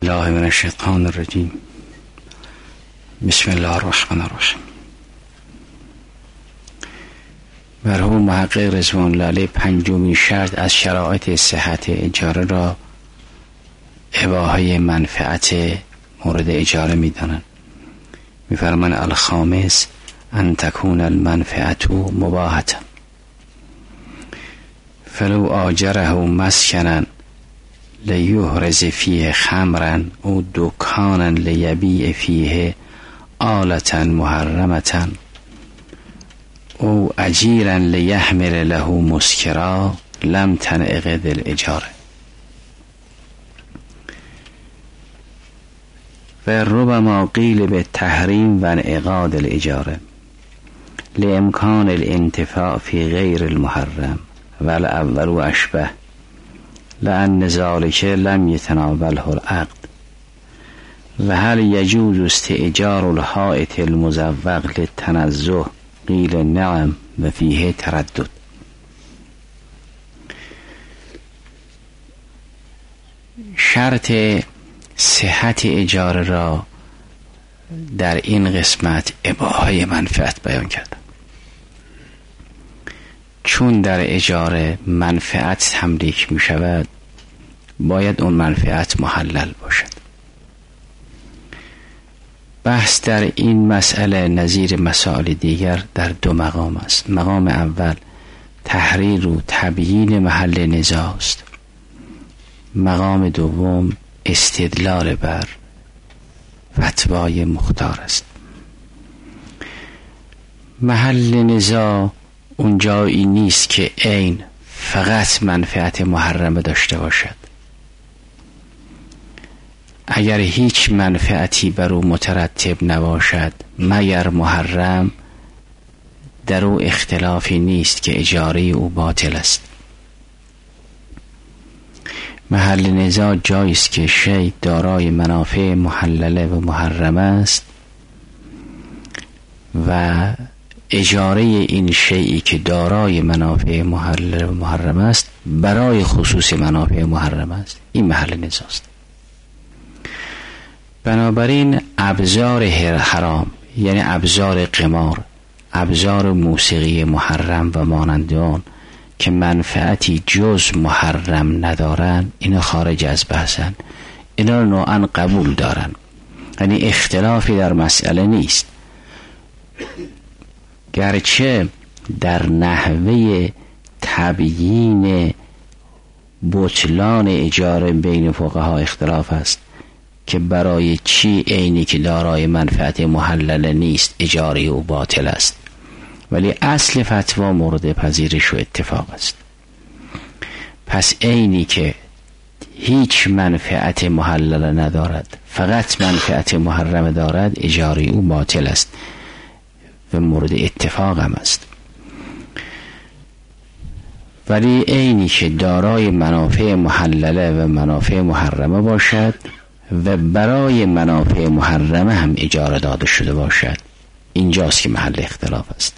الله من الشیطان الرجیم. بسم الله الرحمن الرحیم. مرحوم محقق رضوان الله علیه پنجمین شرط از شرایط صحت اجاره را اباحه منفعت مورد اجاره می دانند. می فرمان الخامس ان تکون المنفعت مباحة فلو آجره مسکنا لیحرز فیه خمرا او دکانا لیبیع فیه آلة محرمة او اجیرا لیحمل له مسکرا لم تنعقد الاجاره. و ربما قیل به تحریم و انعقاد الاجاره لامکان الانتفاع فی غیر المحرم والاول اشبه لأن ذلك لم يتناوله العقد. و هل يجوز استئجار الحائط المزوق للتنزه قیل نعم و فیه تردد. شرط صحت اجاره را در این قسمت اباحه منفعت بیان کرد. چون در اجاره منفعت تملیک می شود باید اون منفعت محلل باشد. بحث در این مسئله نظیر مسائل دیگر در دو مقام است. مقام اول تحریر و تبیین محل نزاع است. مقام دوم استدلال بر فتوای مختار است. محل نزاع اون جایی نیست که عین فقط منفعت محرمه داشته باشد. اگر هیچ منفعتی بر او مترتب نباشد مگر محرم، در او اختلافی نیست که اجاره او باطل است. محل نزاع جایی است که شیء دارای منافع محلله و محرمه است و اجاره این شیئی که دارای منافع محلله و محرمه است برای خصوص منافع محرمه است. این محل نزاع است. بنابراین ابزار حرام یعنی ابزار قمار، ابزار موسیقی محرم و مانند آن که منفعتی جز محرم ندارن، اینا خارج از بحثن، اینا نوعا قبول دارن، یعنی اختلافی در مسئله نیست. گرچه در نحوه تبیین بطلان اجاره بین فقها اختلاف است که برای چی عینی که دارای منفعت محلله نیست اجاره او باطل است، ولی اصل فتوا مورد پذیرش و اتفاق است. پس عینی که هیچ منفعت محلله ندارد فقط منفعت محرمه دارد اجاره او باطل است و مورد اتفاق هم است. ولی عینی که دارای منافع محلله و منافع محرمه باشد و برای منافع محرمه هم اجاره داده شده باشد، اینجاست که محل اختلاف است.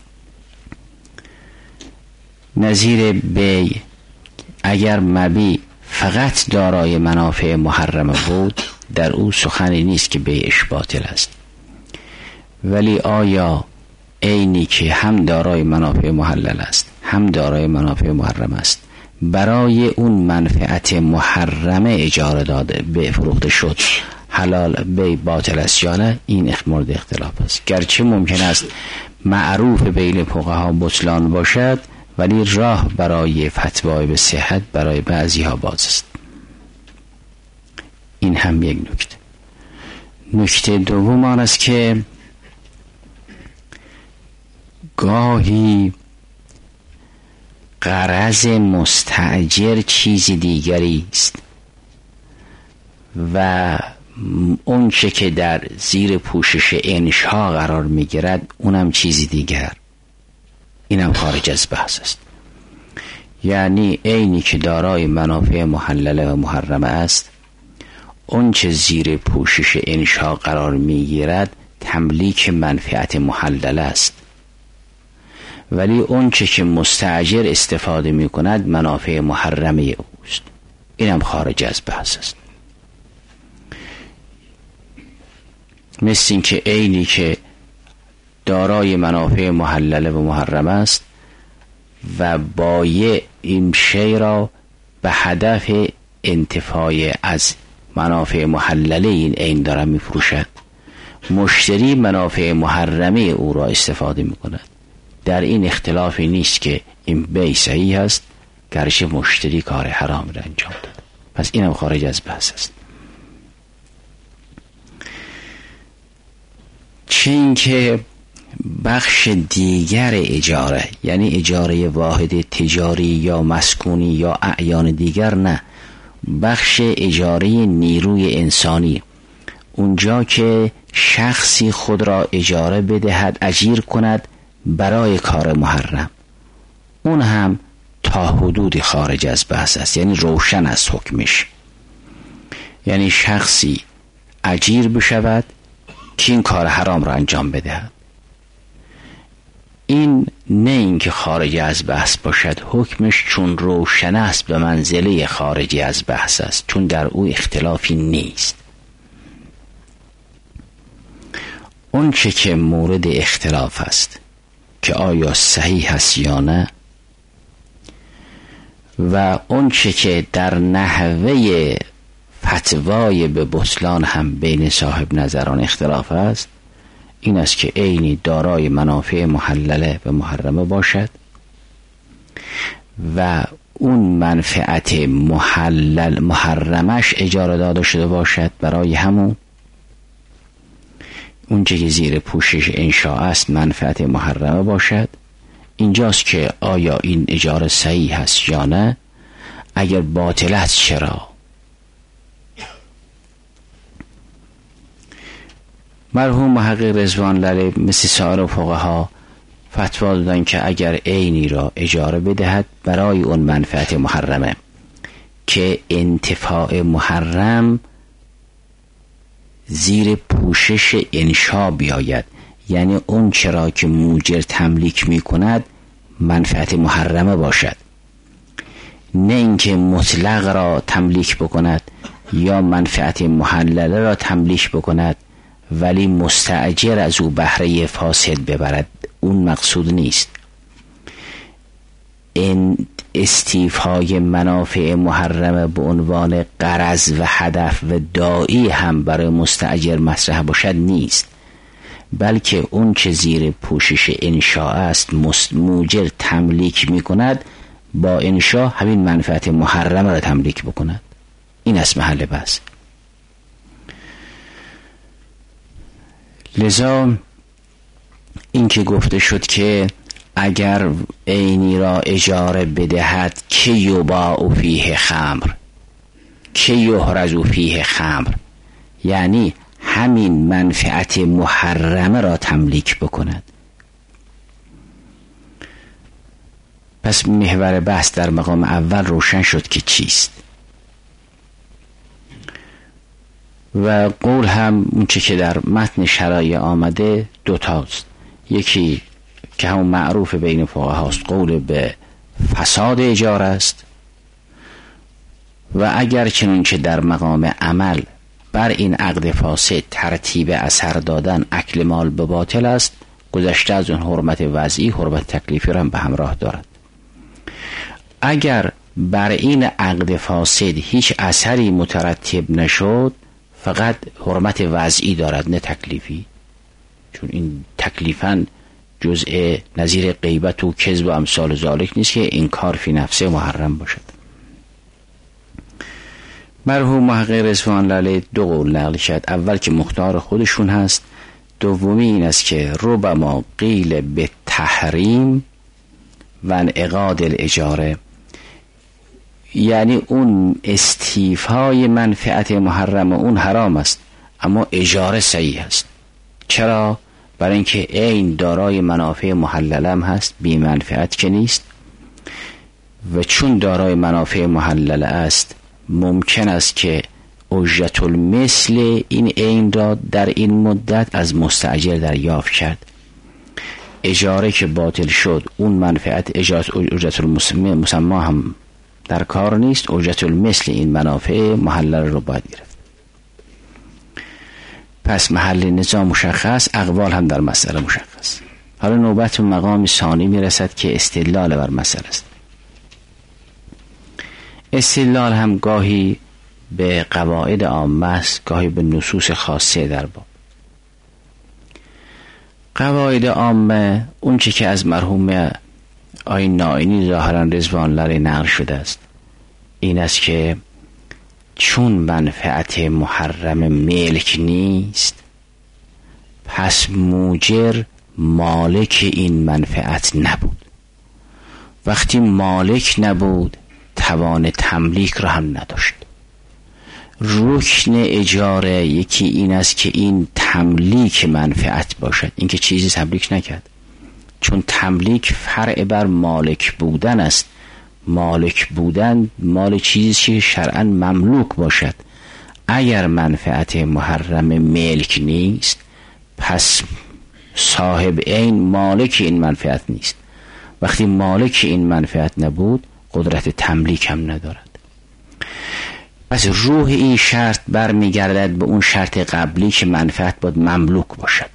نظیر بی، اگر مبی فقط دارای منافع محرمه بود در او سخنی نیست که بیعش باطل است. ولی آیا عینی که هم دارای منافع محلل است هم دارای منافع محرم است برای اون منفعت محرمه اجاره داده به فروخته شد، حلال بی باطل است یا نه؟ این مورد اختلاف است. گرچه ممکن است معروف بین فقها بطلان باشد ولی راه برای فتوای به صحت برای بعضی ها باز است. این هم یک نکته. نکته دوم آن است که گاهی غرض مستأجر چیز دیگری است و اون چه که در زیر پوشش انشا قرار میگیرد اونم چیزی دیگر. اینم خارج از بحث است. یعنی عینی که دارای منافع محلله و محرمه است، اون چه زیر پوشش انشا قرار میگیرد تملیک منفعت محلله است، ولی اون چه که مستأجر استفاده می کند منافع محرمه اوست. اینم خارج از بحث است. مثل این که عینی که دارای منافع محلله و محرم است و بایع این شی را به هدف انتفاع از منافع محلله این عین دارد میفروشد، مشتری منافع محرمه او را استفاده میکند. در این اختلافی نیست که این بیع صحیح است گرچه مشتری کار حرام را انجام داد. پس اینم خارج از بحث است. چین که بخش دیگر اجاره، یعنی اجاره واحد تجاری یا مسکونی یا اعیان دیگر، نه، بخش اجاره نیروی انسانی، اونجا که شخصی خود را اجاره بدهد، اجیر کند برای کار محرم، اون هم تا حدودی خارج از بحث است، یعنی روشن است حکمش. یعنی شخصی اجیر بشود که این کار حرام را انجام بدهد. این نه اینکه خارج از بحث باشد، حکمش چون روشن است به منزله خارجی از بحث است، چون در او اختلافی نیست. اون چه که مورد اختلاف است که آیا صحیح است یا نه، و اون چه که در نحوه فتوای به بطلان هم بین صاحب نظران اختلاف است، این است که عینی دارای منافع محلله و محرمه باشد و اون منفعت محرمش اجاره داده شده باشد برای همون اونچه که زیر پوشش انشاء است منفعت محرمه باشد. اینجاست که آیا این اجاره صحیح است یا نه؟ اگر باطل است چرا؟ مرحوم محقق رضوان الله مثل سایر فقها فتوا دادن که اگر عینی را اجاره بدهد برای اون منفعت محرمه که انتفاع محرم زیر پوشش انشاء بیاید، یعنی اون چرا که موجر تملیک می کند منفعت محرمه باشد، نه اینکه مطلق را تملیک بکند یا منفعت محلله را تملیک بکند ولی مستأجر از او بهره فاسد ببرد. اون مقصود نیست. این استیفای منافع محرمه به عنوان غرض و هدف و داعی هم برای مستأجر مطرح باشد نیست، بلکه اون چه زیر پوشش انشاء است موجر تملیک می کند، با انشاء همین منفعت محرمه را تملیک بکند. این است محل بحث. لذا این که گفته شد که اگر عینی را اجاره بدهد که یباع فیه خمر که یحرز فیه خمر، یعنی همین منفعت محرمه را تملیک بکند. پس محور بحث در مقام اول روشن شد که چیست، و قول هم اون چه که در متن شرایع آمده دوتاست. یکی که همون معروف بین فقها هاست، قول به فساد اجاره است، و اگر چنین که در مقام عمل بر این عقد فاسد ترتیب اثر دادن اکل مال به باطل است، گذشته از اون حرمت وضعی حرمت تکلیفی را هم به همراه دارد. اگر بر این عقد فاسد هیچ اثری مترتب نشد فقط حرمت وضعی دارد نه تکلیفی، چون این تکلیفاً جزء نظیر غیبت و کذب و امثال ذالک نیست که این کار فی نفسه محرم باشد. مرحوم محقق رضوان الله دو قول نقل کرد. اول که مختار خودشون هست، دومی این است که ربما قیل به تحریم و انعقاد الاجاره، یعنی اون استیفای منفعت محرم اون حرام است اما اجاره صحیح است. چرا؟ برای اینکه عین دارای منافع محللم هست، بی منفعت که نیست، و چون دارای منافع محلل است ممکن است که اجرت المثل این عین را در این مدت از مستاجر دریافت کرد. اجاره که باطل شد اون منفعت اجرت المسمى هم در کار نیست، اجرت المثل این منافع محلل رو باید گرفت. پس محل نزاع مشخص، اقوال هم در مسئله مشخص. حالا نوبت به مقام ثانی میرسد که استدلال بر مسئله است. استدلال هم گاهی به قواعد عامه است، گاهی به نصوص خاصه در باب. قواعد عامه اون چی که از مرحوم آقای نائینی ظاهرا رضوان الله نقل شده است این است که چون منفعت محرم ملک نیست، پس موجر مالک این منفعت نبود. وقتی مالک نبود، توان تملیک را هم نداشت. رکن اجاره یکی این است که این تملیک منفعت باشد، اینکه چیزی تملیک نکرد، چون تملیک فرع بر مالک بودن است. مالک بودن مال چیزی که شرعاً مملوک باشد. اگر منفعت محرم ملک نیست، پس صاحب این مالک این منفعت نیست. وقتی مالک این منفعت نبود، قدرت تملیک هم ندارد. پس روح این شرط برمیگردد به اون شرط قبلی که منفعت باید مملوک باشد.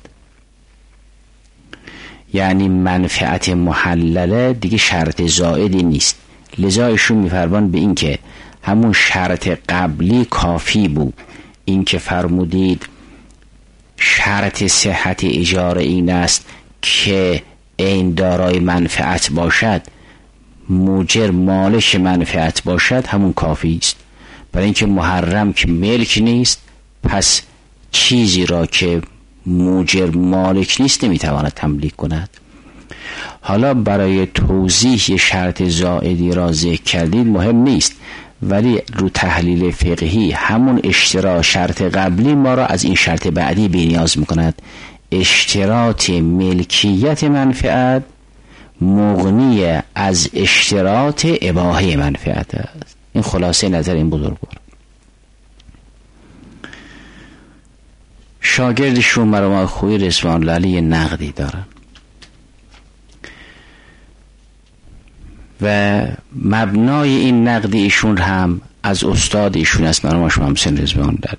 یعنی منفعت محلله دیگه شرط زائدی نیست. لذا ایشون میفرمان به این که همون شرط قبلی کافی بود. این که فرمودید شرط صحت اجاره این است که این دارای منفعت باشد، موجر مالک منفعت باشد، همون کافی است. برای اینکه محرم که ملک نیست، پس چیزی را که موجر مالک نیست نمیتواند تملیک کند. حالا برای توضیح شرط زائدی را ذکر کردید مهم نیست، ولی رو تحلیل فقهی همون اشتراط شرط قبلی ما را از این شرط بعدی بی‌نیاز میکند. اشتراط ملکیت منفعت مغنی از اشتراط اباحه منفعت است. این خلاصه نظر این بزرگوار. شاگردشون مرحوم خویی رضوان الله نقدی دارن و مبنای این نقد ایشون هم از استاد ایشون است، مرحوم محسن رضوان الله.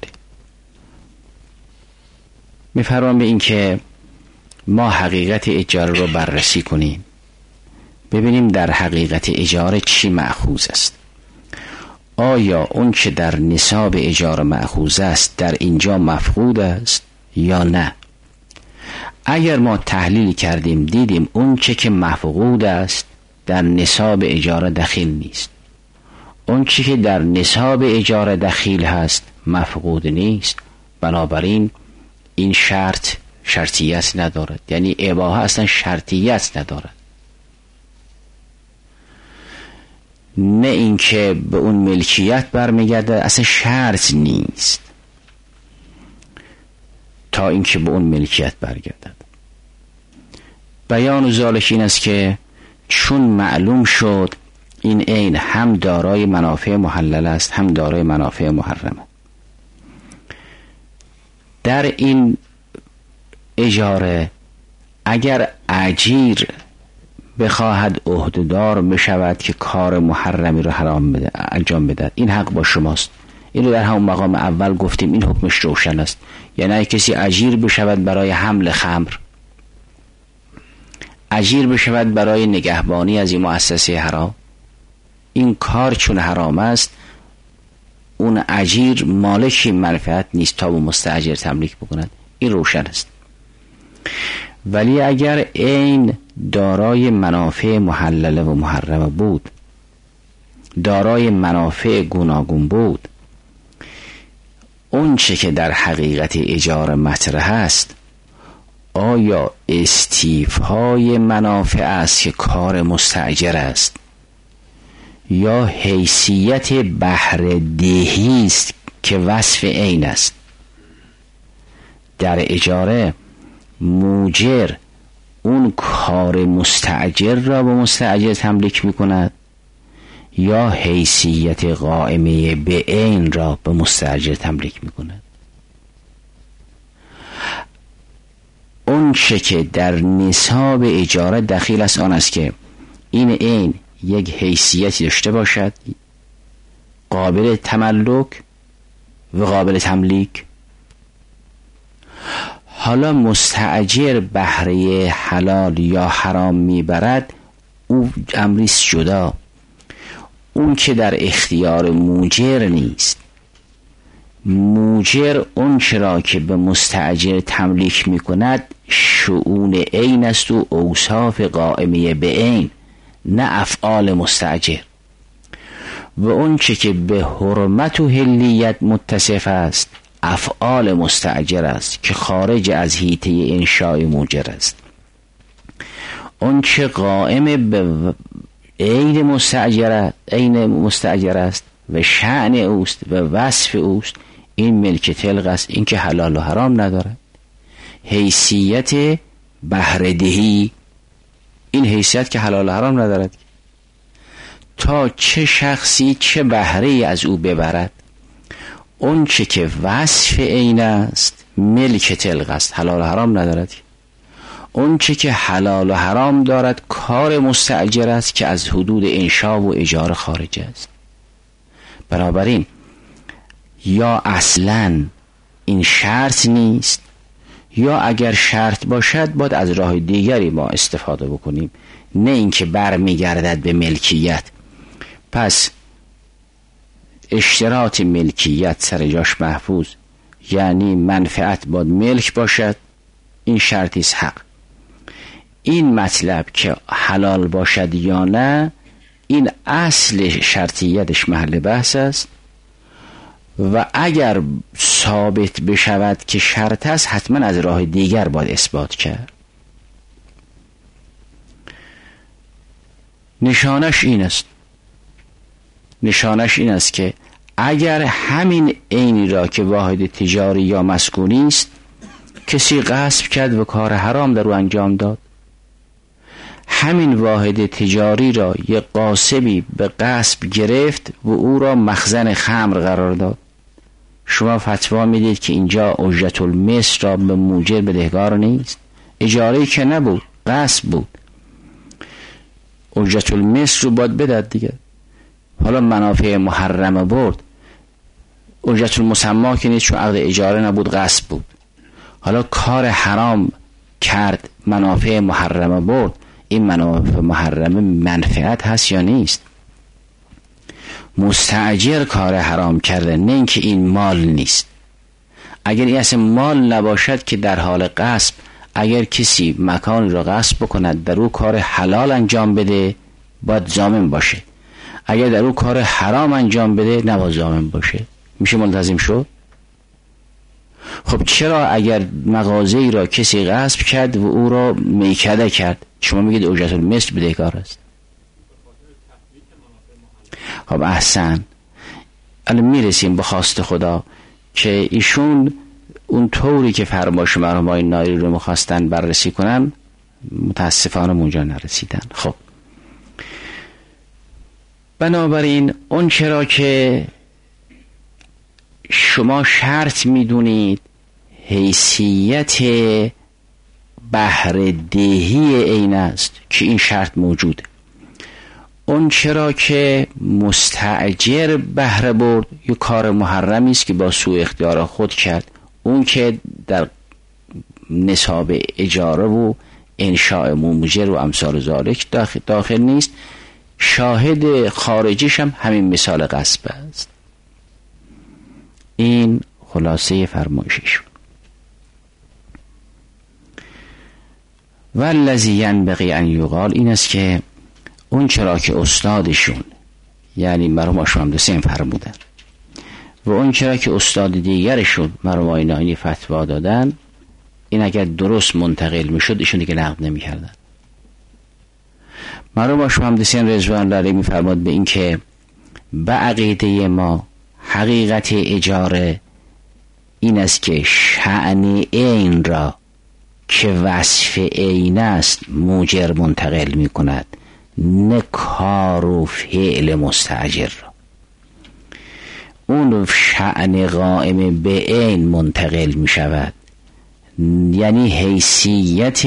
میفرمان به این که ما حقیقت اجاره رو بررسی کنیم، ببینیم در حقیقت اجاره چی مأخوذ است. آیا اون که در نصاب اجاره مأخوذ است در اینجا مفقود است یا نه؟ اگر ما تحلیل کردیم دیدیم اون که مفقود است در نصاب اجاره دخیل نیست، اون که در نصاب اجاره دخیل هست مفقود نیست، بنابراین این شرطیت ندارد. یعنی اباحه اصلا شرطیت ندارد. نه اینکه به اون ملکیت برمیگرده، اصلا شرط نیست تا اینکه به اون ملکیت برگردد. بیان ذالک این است که چون معلوم شد این عین هم دارای منافع محلل است هم دارای منافع محرمه، در این اجاره اگر اجیر بخواهد عهده‌دار بشود که کار محرمی رو انجام بده، این حق با شماست. این رو در همون مقام اول گفتیم، این حکمش روشن است. یعنی اگه کسی اجیر بشود برای حمل خمر، اجیر بشود برای نگهبانی از این مؤسسه حرام، این کار چون حرام است، اون اجیر مالک منفعت نیست تا به مستاجر تملیک بکند. این روشن است. ولی اگر این دارای منافع محلله و محرمه بود، دارای منافع گوناگون بود، اون چه که در حقیقت اجاره مطرح است آیا استیفای منافع است که کار مستاجر است یا حیثیت بهره دهی است که وصف عین است؟ در اجاره موجر اون کار مستاجر را به مستاجر تملیک میکند یا حیثیت قائمه به عین را به مستاجر تملیک میکند؟ اون چه که در نصاب اجاره دخیل است آن است که این عین یک حیثیتی داشته باشد، قابل تملک و قابل تملیک. حالا مستأجر بهره حلال یا حرام میبرد، او امریست جدا. اون که در اختیار موجر نیست. موجر اون چرا که به مستأجر تملیک میکند شؤون عین است و اوصاف قائمه به عین، نه افعال مستأجر. و اون چه که به حرمت و حلیت متصف است افعال مستأجر است که خارج از حیطه انشاء موجر است. اون چه قائم به عین مستأجر است و شأن اوست و وصف اوست، این ملک طلق است، این که حلال و حرام ندارد. حیثیت بهره‌دهی، این حیثیت که حلال و حرام ندارد، تا چه شخصی چه بهره‌ای از او ببرد. اون چه که وصف عین است ملک طلق است، حلال و حرام ندارد. اون چه که حلال و حرام دارد کار مستأجر است که از حدود انشاء و اجاره خارج است. بنابراین یا اصلاً این شرط نیست، یا اگر شرط باشد باید از راه دیگری ما استفاده بکنیم، نه اینکه برمیگردد به ملکیت. پس اشتراط ملکیت سر جاش محفوظ، یعنی منفعت باید ملک باشد، این شرطی است حق. این مطلب که حلال باشد یا نه، این اصل شرطیتش محل بحث است و اگر ثابت بشود که شرط است حتما از راه دیگر باید اثبات کرد. نشانش این است که اگر همین عینی را که واحد تجاری یا مسکونی است کسی غصب کرد و کار حرام در او انجام داد، همین واحد تجاری را یک غاصبی به غصب گرفت و او را مخزن خمر قرار داد، شما فتوا میدید که اینجا اجرت المثل را به موجر بدهکار نیست؟ اجاره‌ای که نبود، غصب بود، اجرت المثل رو باید بداد دیگه. حالا منافع محرمه برد، اجرت المسمى که نیست چون عقد اجاره نبود، غصب بود. حالا کار حرام کرد، منافع محرمه برد، این منافع محرمه منفعت هست یا نیست؟ مستأجر کار حرام کرده، نه اینکه این مال نیست. اگر این اصلا مال نباشد که در حال غصب، اگر کسی مکان را غصب بکند در او کار حلال انجام بده باید ضامن باشه، اگر در او کار حرام انجام بده نباید ضامن باشه. میشه ملتزم شد؟ خب چرا اگر مغازه‌ای را کسی غصب کرد و او را میکده کرد شما میگید اجرت المثل بدهکار است؟ خب احسن، الان میرسیم به خواست خدا که ایشون اون طوری که فرمایش مرحوم نایری رو میخواستن بررسی کنن متاسفانه اونجا نرسیدن. خب بنابراین اون چرا که شما شرط میدونید حیثیت بهره‌دهی عین است که این شرط موجوده، اون چرا که مستأجر بهره برد یه کار محرمی است که با سوء اختیار خود کرد، اون که در نصاب اجاره و انشاء موجر و امثال ذالک داخل نیست. شاهد خارجیش هم همین مثال غصب است. این خلاصه فرمایششون. والذی ینبغی ان یقال، این است که اون چرا که استادشون یعنی مرحوم آشام حسین فرمودن و اون چرا که استاد دیگرشون مرحوم نایینی فتوا دادن، این اگر درست منتقل میشد ایشون دیگه نقد نمیکردن. مرحوم آشام حسین رضوان الله علیه میفرماد به این که به عقیده ما حقیقت اجاره این است که شأن عین را که وصف عین است موجر منتقل می کند، نه کار و فعل مستأجر را. اون شأن قائم به عین منتقل می شود، یعنی حیثیت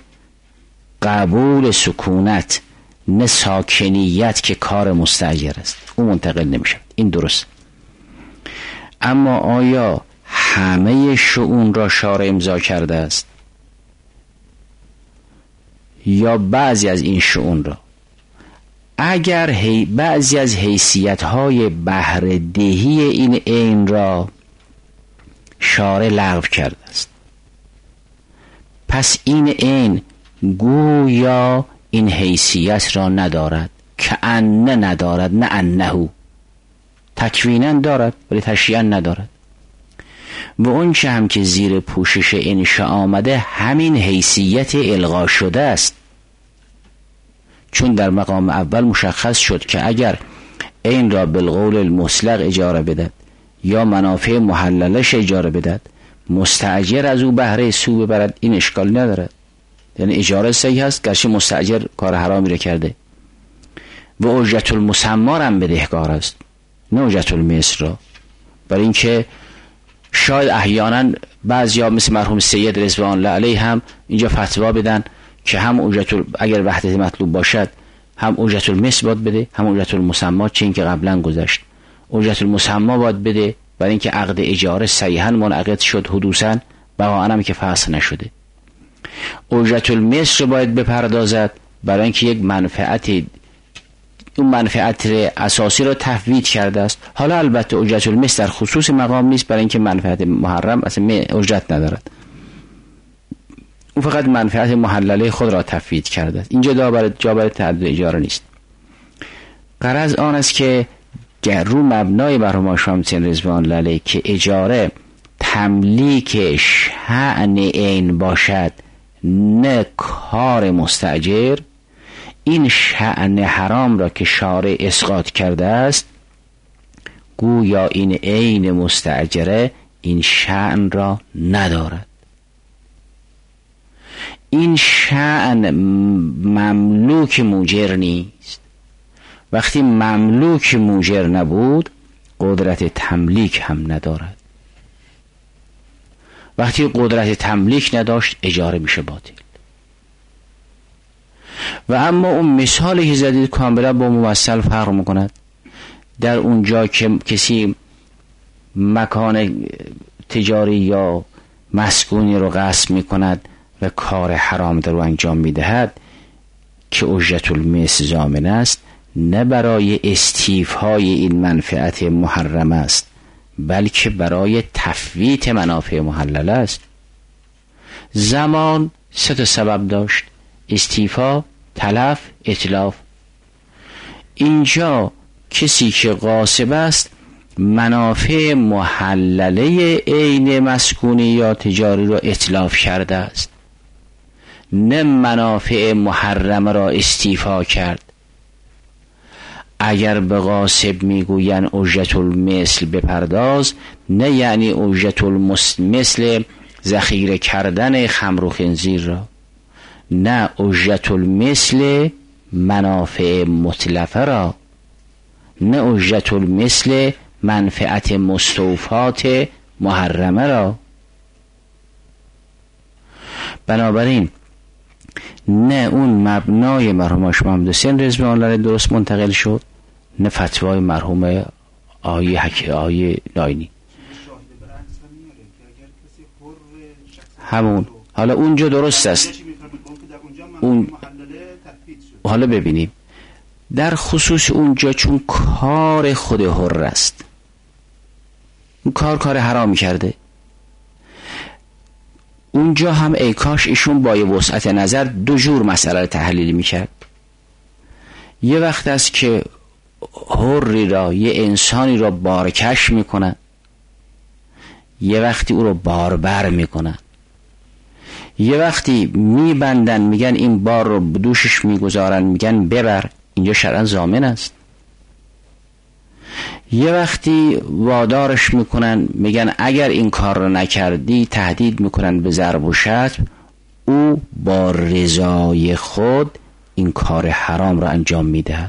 قبول سکونت نه ساکنیت که کار مستأجر است، اون منتقل نمی شود. این درست. اما آیا همه شؤون را شارع امضا کرده است یا بعضی از این شؤون را. اگر بعضی از حیثیت‌های بهره‌دهی این عین را شارع لغو کرده است، پس این عین گویا این حیثیت را ندارد، که انه ندارد، نه انهو، تکوینا دارد ولی تشریعا ندارد. و اون چه هم که زیر پوشش انشاء آمده همین حیثیت الغا شده است، چون در مقام اول مشخص شد که اگر این را بالقول المطلق اجاره بدهد یا منافع محللش اجاره بدهد، مستأجر از او بهره سو ببرد، این اشکال ندارد، یعنی اجاره صحیح است، گرچه مستأجر کار حرامی را کرده. و اجرت المسمى هم بدهکار است، نه اجرت المثل را، برای اینکه شاید احیانا بعضیا مثل مرحوم سید رضوان الله علیه هم اینجا فتوا بدن که هم اگر وحدت مطلوب باشد هم اجرت المثل باید بده، هم اجرت المسمى، چه اینکه قبلا گذشت اجرت المسمى باید بده، برای اینکه عقد اجاره صحیحا منعقد شد حدوثا، بقاءً هم که فسخ نشده. اجرت المثل باید بپردازد برای اینکه یک اون منفعت اساسی را تفویض کرده است. حالا البته اجرت المثل در خصوص مقام نیست، برای اینکه منفعت محرم اصلا اجرت ندارد، او فقط منفعت محلله خود را تفویض کرده است. اینجا جا برای تعدد اجاره نیست. غرض آن است که رو مبنای مرحوم شمسین رضوان الله علیه که اجاره تملیک شأن عین باشد نه کار مستأجر، این شأن حرام را که شارع اسقاط کرده است، گویا این عین مستأجره این شأن را ندارد. این شأن مملوک موجر نیست. وقتی مملوک موجر نبود، قدرت تملیک هم ندارد. وقتی قدرت تملیک نداشت، اجاره میشه باطل. و اما اون مثالی که زدید کاملا با موصل فرق میکند. در اونجا که کسی مکان تجاری یا مسکونی رو غصب میکند و کار حرام در رو انجام میدهد که اجرت المثل ضامن است، نه برای استیفای این منفعت محرم است، بلکه برای تفویت منافع محلل است. زمان 3 سبب داشت: استیفا، تلف، اتلاف. اینجا کسی که غاصب است منافع محلله عین مسکونی یا تجاری را اتلاف کرده است، نه منافع محرم را استیفا کرد. اگر به غاصب میگوین اجرت المثل بپرداز، نه یعنی اجرت المثل ذخیره کردن خمر و خنزیر را، نه اجرت المثل منافع متلفه را، نه اجرت المثل منفعت مستوفات محرمه را. بنابراین نه اون مبنای مرحوم محمد حسین رضوان الله درست منتقل شد، نه فتوای مرحوم آیه لاینی. همون حالا اونجا درست است. اون حالا ببینیم در خصوص اونجا، چون کار خود حر است، اون کار حرام کرده، اونجا هم ای کاش ایشون با یه وسعت نظر 2 جور مسئله رو تحلیل میکرد. یه وقت است که حری را، یه انسانی را بارکش میکنن، یه وقتی او رو باربر میکنن، یه وقتی میبندن میگن این بار رو بدوشش میگذارن میگن ببر، اینجا شرعاً ضامن است. یه وقتی وادارش میکنن میگن اگر این کار رو نکردی، تهدید میکنن به ضرب و شتم، او با رضای خود این کار حرام رو انجام میدهد.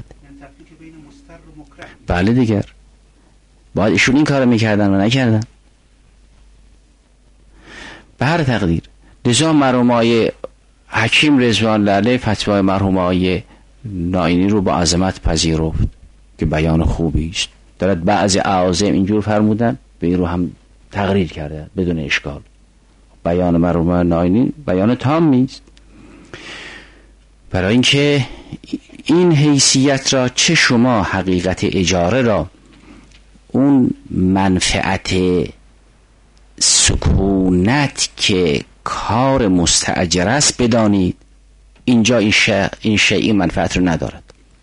بله دیگر باید ایشون این کار رو میکردن و نکردن. به هر تقدیر لذا مرحوم آقای حکیم رضوان الله علیه فتوای مرحوم آقای ناینی رو با عظمت پذیرفت که بیان خوبی است. دارد بعضی اعاظم اینجور فرمودن، به این رو هم تقریر کرده بدون اشکال. بیان مرحوم نائینی بیان تامی است، برای اینکه این حیثیت را چه شما حقیقت اجاره را اون منفعت سکونت که کار مستأجر است بدانید، اینجا این شیء منفعت رو ندارد.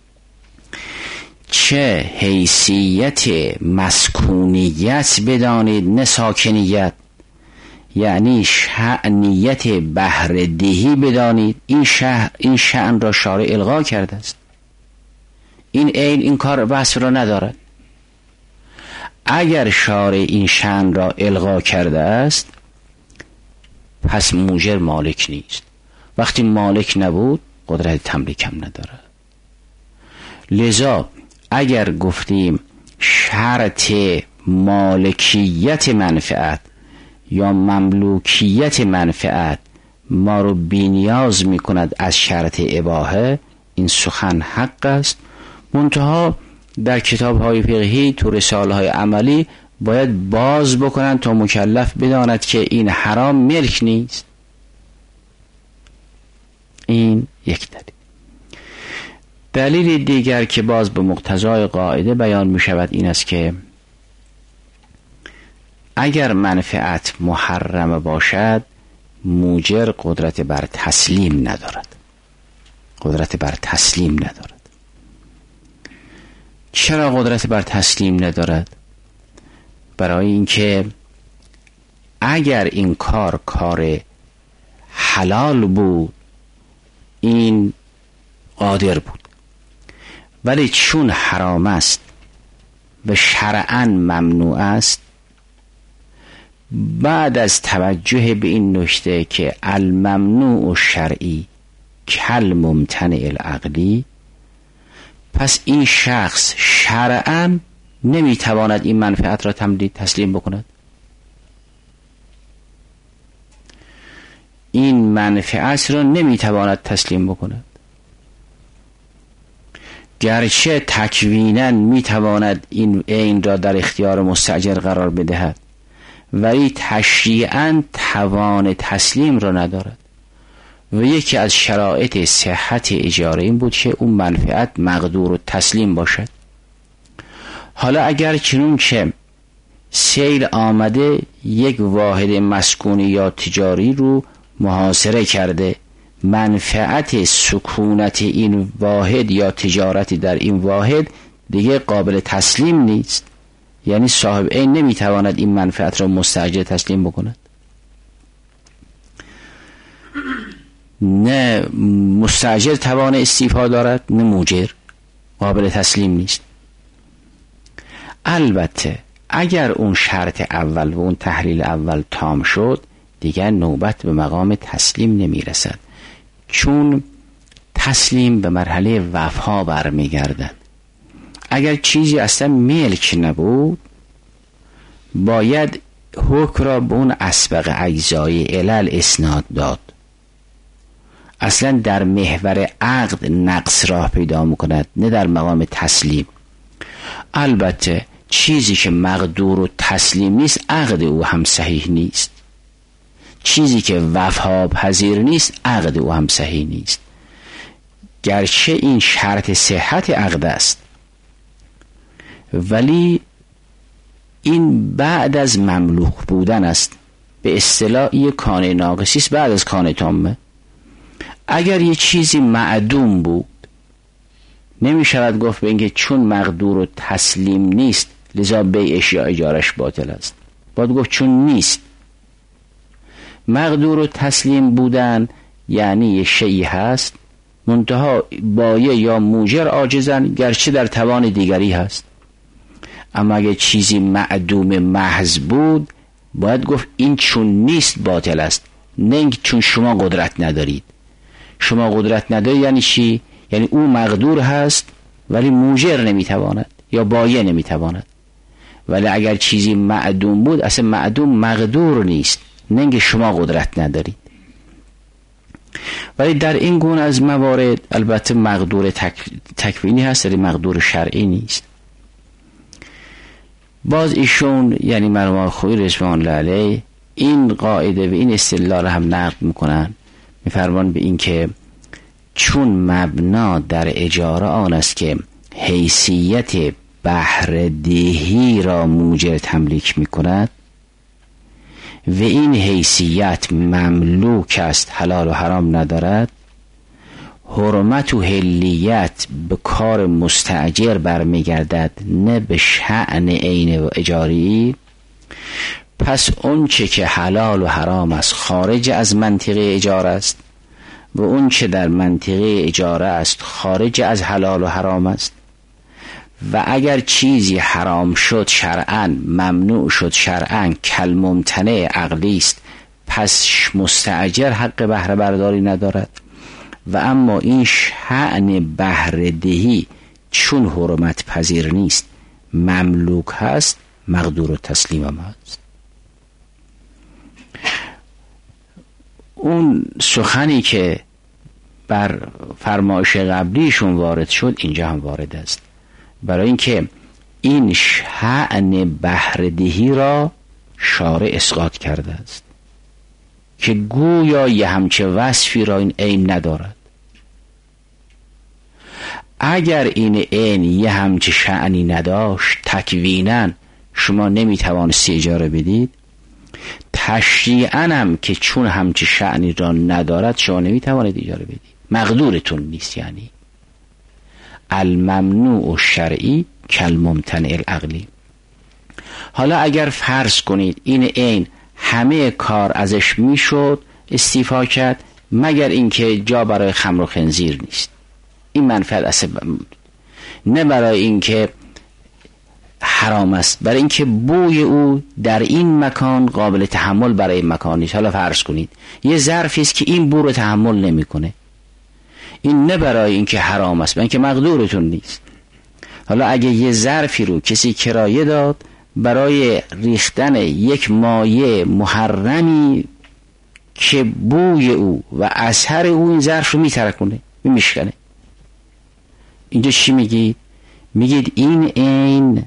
چه حیثیت مسکونیت بدانید، نه ساکنیت، یعنی شأنیت بهره‌دهی بدانید. این شأن را شارع الغا کرده است. این کار وصف را ندارد. اگر شارع این شأن را الغا کرده است پس موجر مالک نیست. وقتی مالک نبود قدرت تملیک هم نداره. لذا اگر گفتیم شرط مالکیت منفعت یا مملوکیت منفعت ما رو بی‌نیاز می کند از شرط اباحه، این سخن حق است. منتها در کتاب های فقهی تو رساله های عملی باید باز بکنن تا مکلف بداند که این حرام ملک نیست. این یک دلیل دیگر که باز به مقتضای قاعده بیان می شود این است که اگر منفعت محرم باشد موجر قدرت بر تسلیم ندارد. چرا قدرت بر تسلیم ندارد؟ برای اینکه اگر این کار حلال بود این قادر بود، ولی چون حرام است و شرعاً ممنوع است، بعد از توجه به این نکته که الممنوع شرعی کل ممتنع العقلی، پس این شخص شرعاً نمیتواند این منفعت را تسلیم بکند. این منفعت را نمیتواند تسلیم بکند، گرچه تکویناً میتواند این را در اختیار مستأجر قرار بدهد، ولی تشریعاً توان تسلیم را ندارد. و یکی از شرایط صحت اجاره این بود که اون منفعت مقدور و تسلیم باشد. حالا اگر چنون که سیل آمده یک واحد مسکونی یا تجاری رو محاصره کرده، منفعت سکونت این واحد یا تجارتی در این واحد دیگه قابل تسلیم نیست، یعنی صاحب عین نمیتواند این منفعت را مستأجر تسلیم بکند. نه مستأجر توان استیفا دارد، نه موجر، قابل تسلیم نیست. البته اگر اون شرط اول و اون تحلیل اول تام شد دیگر نوبت به مقام تسلیم نمیرسد، چون تسلیم به مرحله وفا برمیگردد. اگر چیزی اصلا ملک نبود باید حکم را به اون اسبق اجزای علل اسناد داد. اصلا در محور عقد نقص راه پیدا میکند، نه در مقام تسلیم. البته چیزی که مقدور و تسلیم نیست عقد او هم صحیح نیست، چیزی که وفا پذیر نیست عقد او هم صحیح نیست، گرچه این شرط صحت عقد است، ولی این بعد از مملوک بودن است. به اصطلاح یک کانه ناقصی است بعد از کانه تامه. اگر یه چیزی معدوم بود نمی شود گفت به اینکه چون مقدور و تسلیم نیست لذا بیعش یا اجارش باطل است. باید گفت چون نیست. مقدور و تسلیم بودن یعنی یه شیء هست منتها بایع یا موجر عاجزن، گرچه در توان دیگری هست. اما اگه چیزی معدوم محض بود باید گفت این چون نیست باطل است، نه چون شما قدرت ندارید. شما قدرت ندارید یعنی چی؟ یعنی او مقدور هست ولی موجر نمیتواند یا بایع نمیتواند. ولی اگر چیزی معدوم بود اصلا معدوم مقدور نیست، نه شما قدرت ندارید. ولی در این گونه از موارد البته مقدور تکوینی هست ولی مقدور شرعی نیست. باز ایشون یعنی مرحوم آقای خویی رضوان الله علیه این قاعده و این استدلال هم نقد میکنن، میفرمان به این که چون مبنا در اجاره آن است که حیثیت بهره‌دهی را موجب تملیک میکند و این حیثیت مملوک است، حلال و حرام ندارد، حرمت و حلیت به کار مستأجر برمیگردد نه به شأن عین و اجاری، پس اون چه که حلال و حرام است خارج از منطقه اجاره است و اون چه در منطقه اجاره است خارج از حلال و حرام است. و اگر چیزی حرام شد شرعاً، ممنوع شد شرعاً، کالممتنع عقلی است، پس مستأجر حق بهره برداری ندارد. و اما این شأن بهره‌دهی چون حرمت پذیر نیست، مملوک هست، مقدور و تسلیم هم هست. اون سخنی که بر فرمایش قبلیشون وارد شد اینجا هم وارد است، برای اینکه این شأن بهره‌دهی را شارع اسقاط کرده است که گویا یه همچه وصفی را این عین ندارد. اگر این عین یه همچه شأنی نداشت تکویناً شما نمیتوانستی اجاره بدید، تشریعاً هم که چون همچه شأنی را ندارد شما نمیتوانید اجاره بدید، مقدورتون نیست. یعنی الممنوع الشرعی کالممتنع العقلی. حالا اگر فرض کنید این عین همه کار ازش میشد استیفا کرد مگر اینکه جا برای خمر و خنزیر نیست، این منفعت اصلا نه برای اینکه حرام است، برای اینکه بوی او در این مکان قابل تحمل برای مکان نیست. حالا فرض کنید یه ظرفی است که این بو رو تحمل نمیکنه، این نه برای اینکه حرام است، برای اینکه مقدورتون نیست. حالا اگه یه ظرفی رو کسی کرایه داد برای ریختن یک مایع محرمی که بوی او و اثر او این ظرف رو میترکونه، میشکنه، اینجا چی میگید؟ میگید این عین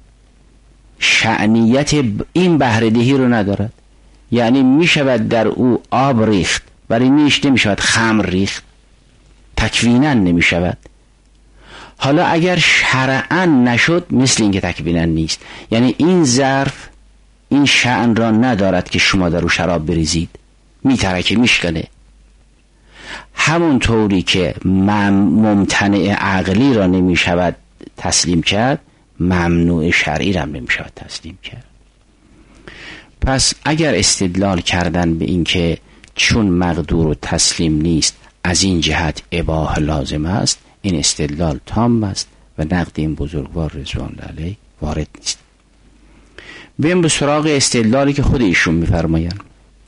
شأنیت این بهره‌دهی رو ندارد. یعنی میشود در او آب ریخت، برای نیش نمیشود خمر ریخت، تکویناً نمیشود. حالا اگر شرعاً نشد مثل اینکه تکویناً نیست، یعنی این ظرف این شأن را ندارد که شما در او شراب بریزید، میترکه، میشکنه. همون طوری که ممتنع عقلی را نمیشود تسلیم کرد، ممنوع شرعی را نمیشود تسلیم کرد. پس اگر استدلال کردن به این که چون مقدور و تسلیم نیست از این جهت اباحه لازم است، این استدلال تام است و نقد این بزرگوار رضوان الله علیه وارد نیست. بریم به سراغ استدلالی که خود ایشون میفرمایند.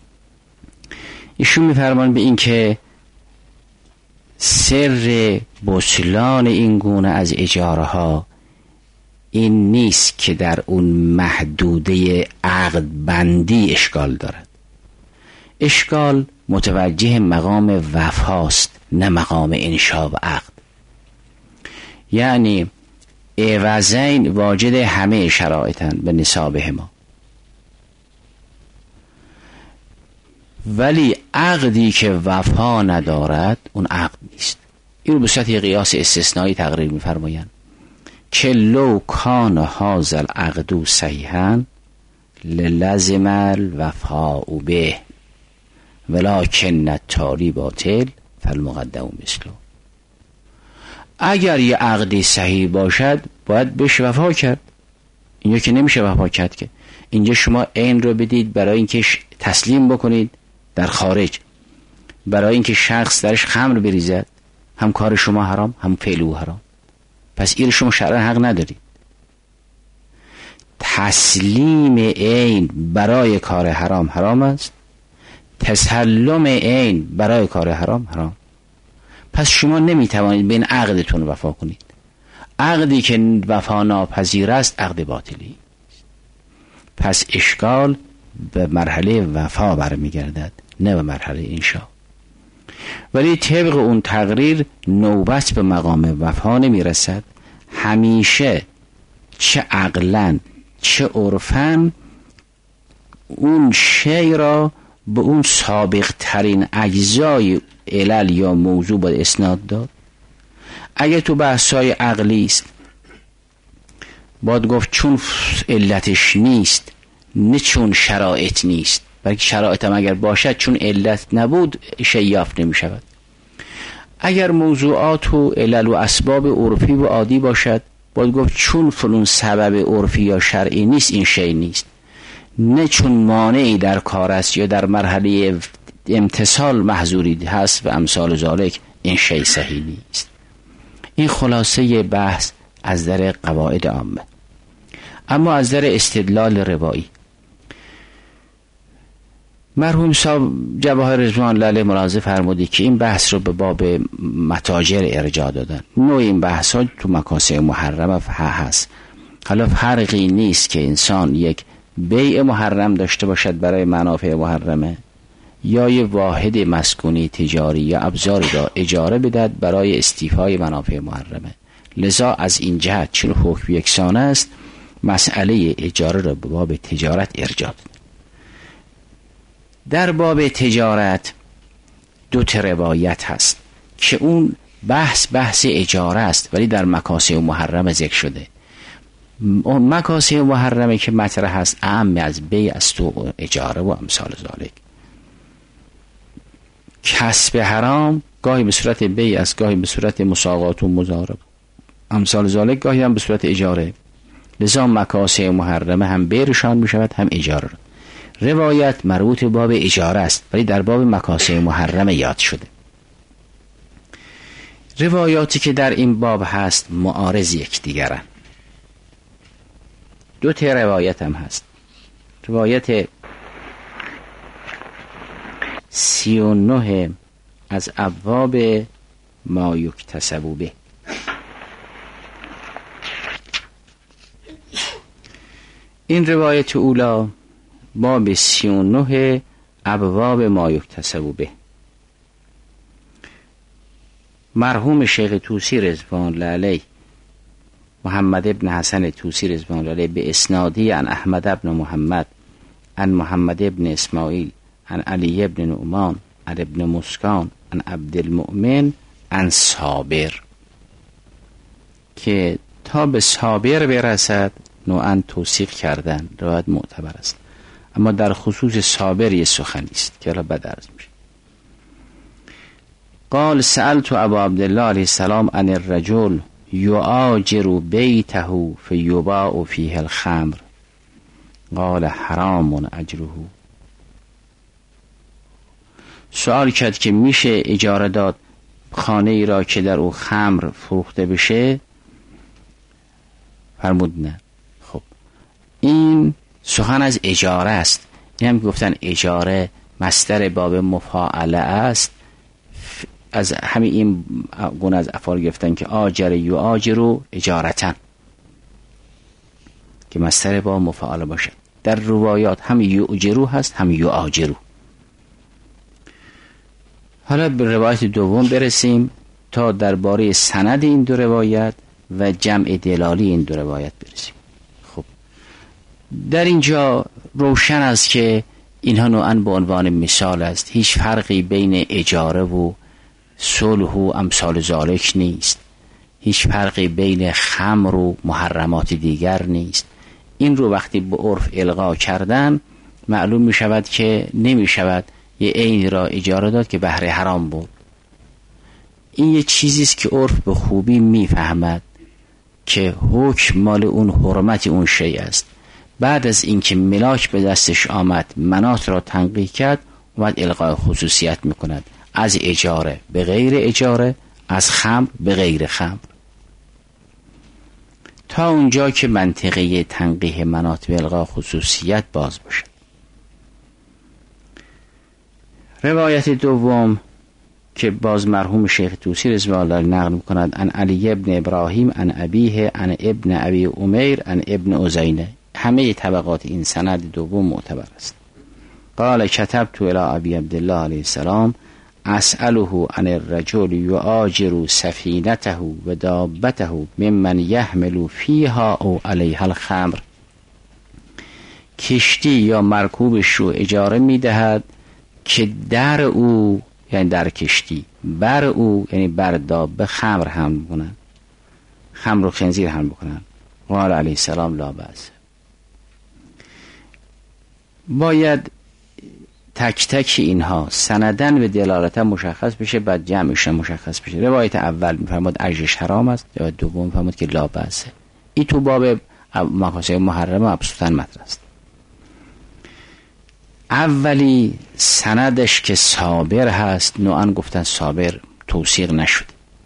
ایشون میفرمان به این که سر بطلان این گونه از اجاره ها این نیست که در اون محدوده عقد بندی اشکال دارد. اشکال متوجه مقام وفاست نه مقام انشاء و عقد. یعنی عوضین واجد همه شرایطن به نصابه ما، ولی عقدی که وفا ندارد اون عقد نیست. این رو به صورت قیاس استثنایی تقریر می‌فرمایند که لو کان هذا العقد صحیحا للزم الوفاء به ولکن التالی باطل فالمقدم مثله. اگر یه عقدی صحیح باشد باید بهش وفا کرد، اینجا که نمیشه وفا کرد. که اینجا شما عین رو بدید برای اینکه تسلیم بکنید در خارج، برای اینکه شخص درش خمر بریزد، هم کار شما حرام هم فعل او حرام، پس این شما شرعاً حق ندارید. تسلیم عین برای کار حرام حرام است، تسلم عین برای کار حرام حرام. پس شما نمیتوانید بین عقدتون وفا کنید. عقدی که وفا ناپذیر است عقد باطلی. پس اشکال به مرحله وفا برمیگردد نه به مرحله انشاء. ولی طبق اون تقریر نوبت به مقام وفا نمیرسد. همیشه چه عقلاً چه عرفاً اون شی را به اون سابق ترین اجزای علل یا موضوع باید اسناد داد. اگه تو بحثای عقلی است باید گفت چون علتش نیست، نه چون شرایط نیست، بلکه شرایط هم اگر باشد چون علت نبود شی یافت نمی شود. اگر موضوعات و علل و اسباب عرفی و عادی باشد باید گفت چون فلون سبب عرفی یا شرعی نیست این شی نیست، نه چون مانعی در کار است یا در مرحله امتصال محظوری هست و امثال ذالک این شی صحیح نیست. این خلاصه بحث از در قواعد عامه. اما از در استدلال روایی، مرحوم صاحب جواهر رضوان الله علیه ملاحظه فرمودی که این بحث رو به باب متاجر ارجاع دادن. نوع این بحث ها تو مکاسب محرمه هست. حالا فرقی نیست که انسان یک بیع محرم داشته باشد برای منافع محرمه یا یه واحد مسکونی تجاری یا ابزاری را اجاره بدهد برای استیفای منافع محرمه. لذا از این جهت چون حکم یکسانه است مسئله اجاره را به باب تجارت ارجاع داد. در باب تجارت دو تا روایت هست که اون بحث اجاره است ولی در مکاسب محرمه ذکر شده. مکاسب محرمه که مطرح هست اعم از بیع است و اجاره و امثال ذالک. کسب حرام گاهی به صورت بیع است، گاهی به صورت مساقات و مضاربه امثال ذالک، گاهی هم به صورت اجاره. لذا مکاسب محرمه هم بیعشان می شود هم اجاره. روایت مربوط به باب اجاره است ولی در باب مکاسب محرمه یاد شده. روایاتی که در این باب هست معارض یکدیگرند. دو تا روایت هم هست. روایت 39 از ابواب ما یکتسب به. این روایت اولا باب 39 ابواب ما یکتسب به. مرحوم شیخ طوسی رضوان الله علیه محمد ابن حسن طوسی رضوان الله علیه به اسنادی عن احمد ابن محمد عن محمد ابن اسماعیل عن علی ابن نعمان عن ابن مسکان عن عبدالمؤمن عن صابر که تا به صابر برسد نوعا توثیق کردن، روایت معتبر است. اما در خصوص صابر یه سخنی است که الان بعد عرض میشه. قال سألت ابا عبدالله علیه السلام عن الرجل یعاجر بیته فیباع فیه الخمر قال حرام اجره. سوال کرد که میشه اجاره داد خانه ای را که در او خمر فروخته بشه؟ فرمود نه. خب این سخن از اجاره است. این هم گفتن اجاره مصدر باب مفاعله است. از همین این گونه از افعال گفتن که آجر یعاجر اجارتن که مصدر باب مفاعله باشه. در روایات هم یعجرو هست هم یعاجرو. حالا به روایت دوم برسیم تا درباره سند این دو روایت و جمع دلالی این دو روایت برسیم. خب در اینجا روشن است که اینها نوعاً به عنوان مثال است. هیچ فرقی بین اجاره و صلح و امثال ذالک نیست. هیچ فرقی بین خمر و محرمات دیگر نیست. این رو وقتی به عرف القا کردن معلوم می شود که نمی شود یه عین را اجاره داد که بهره حرام بود. این یه چیزیست که عرف به خوبی می فهمد که حکم مال اون حرمت اون شی است. بعد از اینکه ملاک به دستش آمد منات را تنقیح کرد اومد القای خصوصیت می کند از اجاره به غیر اجاره، از خمر به غیر خمر، تا اونجا که منطقه تنقیح منات به القای خصوصیت باز باشد. روایت دوم که باز مرحوم شیخ طوسی رضوان الله علیه نقل می‌کند عن علی ابن ابراهیم عن ابیه عن ابن ابی امیر عن ابن عزینه. همه طبقات این سند دوم معتبر است. قال كتبت الى ابی عبدالله علیه السلام اسأله عن الرجل یعاجر سفینته و دابته ممن یحمل فیها او علیها الخمر کشتی یا مرکوبش رو اجاره میدهد که در او، یعنی در کشتی، بر او، یعنی بر دابه، خمر حمل بکنن، خمر و خنزیر حمل بکنن. قال علیه السلام لا بأس. باید تک تک اینها سندن و دلالتا مشخص بشه، بعد جمعش مشخص بشه. روایت اول میفرماد اجرش حرام است، روایت دوم میفرماد که لا بأس. این تو باب مقاصد محرم ابسوطاً مطرح است. اولی سندش که صابر هست، نوعاً گفتن صابر توثیق نشد،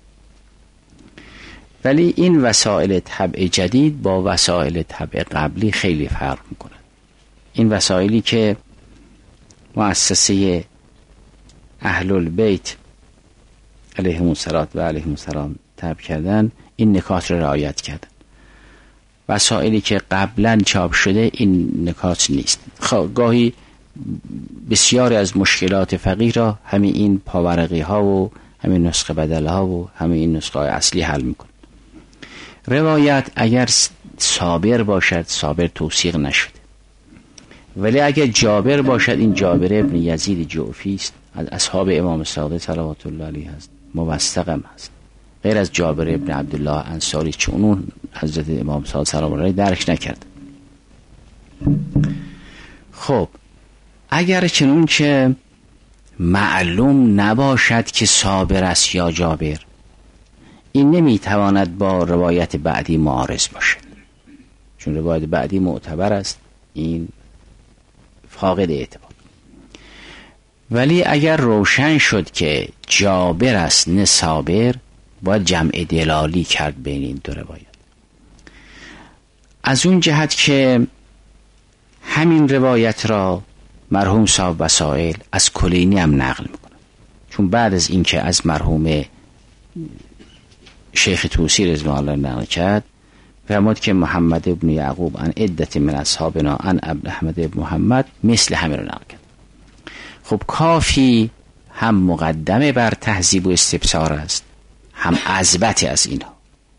ولی این وسائل طبع جدید با وسائل طبع قبلی خیلی فرق میکنه. این وسائلی که مؤسسه اهل البیت علیهم الصلاة و علیهم السلام طبع کردن، این نکات را رعایت کردن. وسائلی که قبلا چاپ شده این نکات نیست. گاهی بسیاری از مشکلات فقیه را همین این پاورقی ها و همین نسخه بدل ها و همین این نسخه های اصلی حل میکن. روایت اگر صابر باشد، صابر توثیق نشده، ولی اگر جابر باشد، این جابر ابن یزید جعفی است، از اصحاب امام صادق صلوات الله علیه است، موثقم است، غیر از جابر ابن عبدالله انصاری چون اون حضرت امام صادق سلام الله علیه درک نکرد. خب اگر چنون که معلوم نباشد که صابر است یا جابر، این نمیتواند با روایت بعدی معارض باشد، چون روایت بعدی معتبر است، این فاقد اعتبار. ولی اگر روشن شد که جابر است نه صابر، باید جمع دلالی کرد بین این دو روایت. از اون جهت که همین روایت را مرحوم صاحب وسائل از کلینی هم نقل میکنه، چون بعد از این که از مرحوم شیخ توسی رضوان الله نقل کرد، فرمود که محمد ابن یعقوب عن عدت من اصحابنا عن ابن احمد ابن محمد مثل همین رو نقل کرد. خب کافی هم مقدمه بر تهذیب و استبصار است، هم اثبت از اینها.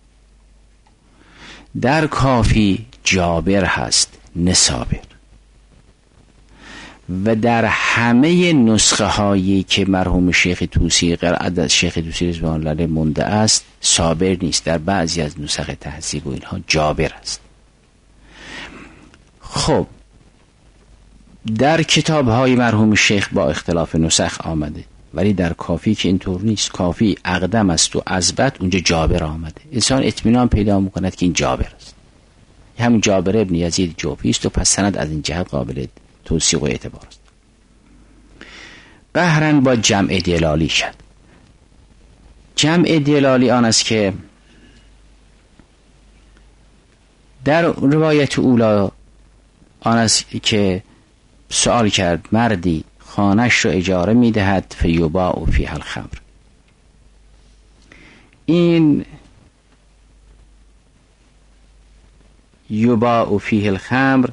در کافی جابر هست نه صابر، و در همه نسخه هایی که مرحوم شیخ توسی قرائت از شیخ توسی رضوان الله علیه مونده است صابر نیست، در بعضی از نسخ تهذیب و اینها جابر است. خب در کتاب های مرحوم شیخ با اختلاف نسخ آمده، ولی در کافی که اینطور نیست. کافی اقدم است و اثبت، اونجا جابر آمده، انسان اطمینان پیدا میکند که این جابر است، همین جابر ابن یزید جعفی است و پس سند از این جهت قابل توثیق و اعتبار است. بهرن با جمع دلالی شد. جمع دلالی آن است که در روایت اولا آن است که سوال کرد مردی خانش رو اجاره میدهد فیباع فیها الخمر. این یباع فیه الخمر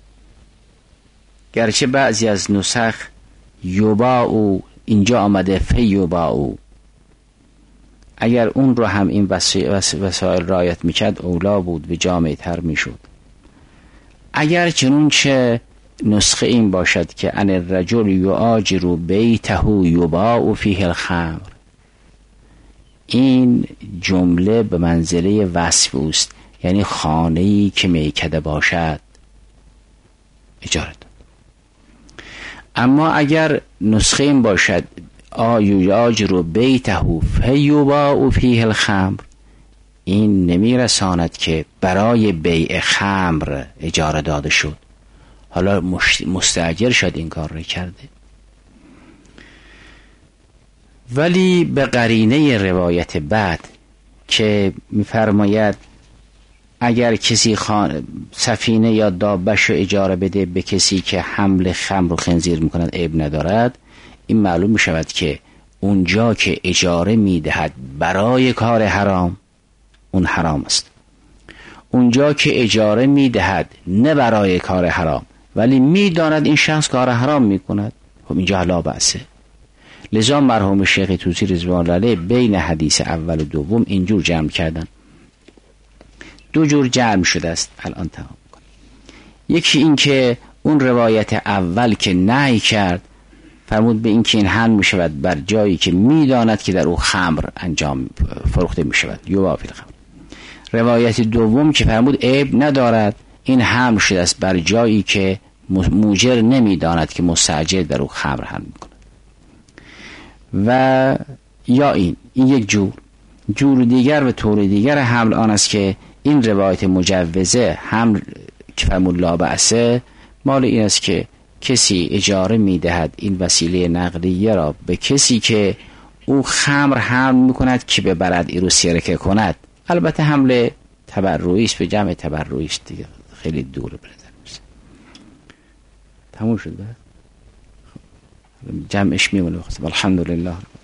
گرچه بعضی از نسخ یباع اینجا آمده فیباع، اگر اون رو هم این وسائل رعایت میکرد اولا بود و جامع تر میشد. اگر چنون چه نسخه این باشد که ان الرجل یؤاجر بیته یباع فیه الخمر، این جمله به منزله وصف است، یعنی خانه‌ای که میکده باشد اجاره داد. اما اگر نسخه این باشد یؤاجر بیته فیباع فیه الخمر، این نمیرساند که برای بیع خمر اجاره داده شد، حالا مستاجر شد این کار رو کرده. ولی به قرینه روایت بعد که میفرماید اگر کسی سفینه یا دابش رو اجاره بده به کسی که حمل خمر و خنزیر میکند عیب ندارد، این معلوم میشود که اونجا که اجاره میدهد برای کار حرام، اون حرام است. اونجا که اجاره میدهد نه برای کار حرام ولی میداند این شخص کار حرام میکند، خب اینجا لا بأسه. لذا مرحوم شیخ توسی رضوان الله علیه بین حدیث اول و دوم اینجور جمع کردن. دو جور جمع شده است الان تمام کنیم. یکی این که اون روایت اول که نهی کرد فرمود به این که این حمل می شود بر جایی که می داند که در او خمر انجام فروخته می شود، یباع فی الخمر. روایت دوم که فرمود عیب ندارد، این حمل شده است بر جایی که موجر نمی داند که مستاجر در او خمر حمل می کند. و یا این یک جور دیگر و طور دیگر حمل آن است که این روایت مجوزه حمل که فرمود لا بأسه مال این است که کسی اجاره می دهد این وسیله نقلیه را به کسی که او خمر حمل می کند که ببرد این رو سرکه کند. البته حمل تبرعی است، به جمع تبرعی است دیگه، خیلی دور برده میشه. تموم شد. جمعش میمونه. الحمدلله.